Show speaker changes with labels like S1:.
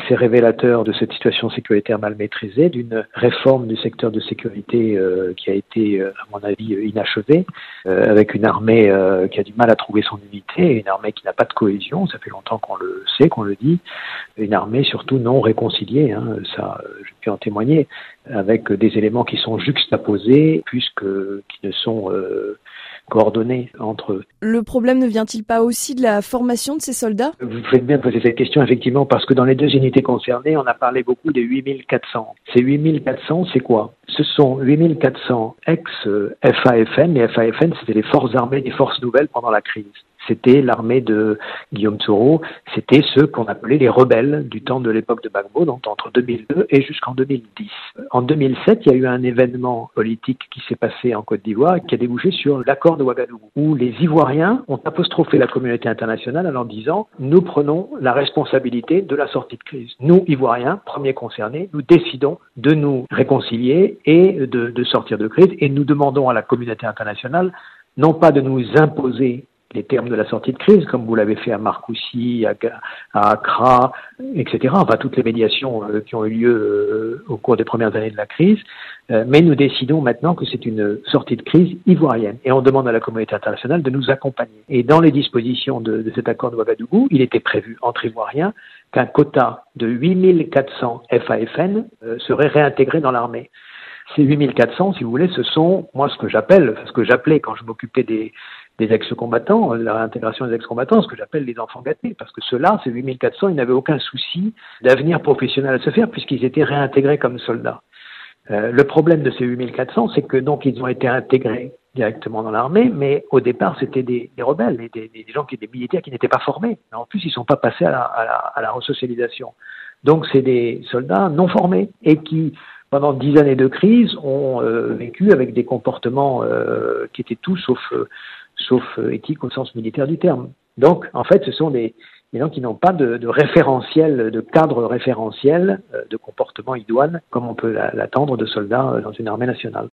S1: C'est révélateur de cette situation sécuritaire mal maîtrisée, d'une réforme du secteur de sécurité qui a été, à mon avis, inachevée, avec une armée qui a du mal à trouver son unité, une armée qui n'a pas de cohésion, ça fait longtemps qu'on le sait, qu'on le dit, une armée surtout non réconciliée, ça je peux en témoigner, avec des éléments qui sont juxtaposés plus qui ne sont coordonnés entre eux.
S2: Le problème ne vient-il pas aussi de la formation de ces soldats ?
S1: Vous faites bien de poser cette question, effectivement, parce que dans les deux unités concernées, on a parlé beaucoup des 8400. Ces 8400, c'est quoi ? Ce sont 8400 ex-FAFN. Les FAFN, c'était les forces armées des forces nouvelles pendant la crise. C'était l'armée de Guillaume Soro, c'était ceux qu'on appelait les rebelles du temps de l'époque de Gbagbo, donc entre 2002 et jusqu'en 2010. En 2007, il y a eu un événement politique qui s'est passé en Côte d'Ivoire qui a débouché sur l'accord de Ouagadougou, où les Ivoiriens ont apostrophé la communauté internationale en leur disant « Nous prenons la responsabilité de la sortie de crise. Nous, Ivoiriens, premiers concernés, nous décidons de nous réconcilier et de sortir de crise et nous demandons à la communauté internationale non pas de nous imposer les termes de la sortie de crise, comme vous l'avez fait à Marcoussis, à Accra, etc. Enfin, toutes les médiations qui ont eu lieu au cours des premières années de la crise. Mais nous décidons maintenant que c'est une sortie de crise ivoirienne. Et on demande à la communauté internationale de nous accompagner. Et dans les dispositions de cet accord de Ouagadougou, il était prévu entre Ivoiriens qu'un quota de 8400 FAFN serait réintégré dans l'armée. Ces 8400, si vous voulez, ce sont, moi, ce que j'appelais quand je m'occupais des ex-combattants, la réintégration des ex-combattants, ce que j'appelle les enfants gâtés, parce que ceux-là, ces 8400, ils n'avaient aucun souci d'avenir professionnel à se faire puisqu'ils étaient réintégrés comme soldats. Le problème de ces 8400, c'est que donc ils ont été intégrés directement dans l'armée, mais au départ, c'était des rebelles, des gens des militaires qui n'étaient pas formés. Mais en plus, ils ne sont pas passés à la resocialisation. Donc, c'est des soldats non formés et qui, pendant 10 années de crise, ont vécu avec des comportements qui étaient tout sauf éthique au sens militaire du terme. Donc, en fait, ce sont des gens qui n'ont pas de référentiel, de cadre référentiel de comportement idoine, comme on peut l'attendre de soldats dans une armée nationale.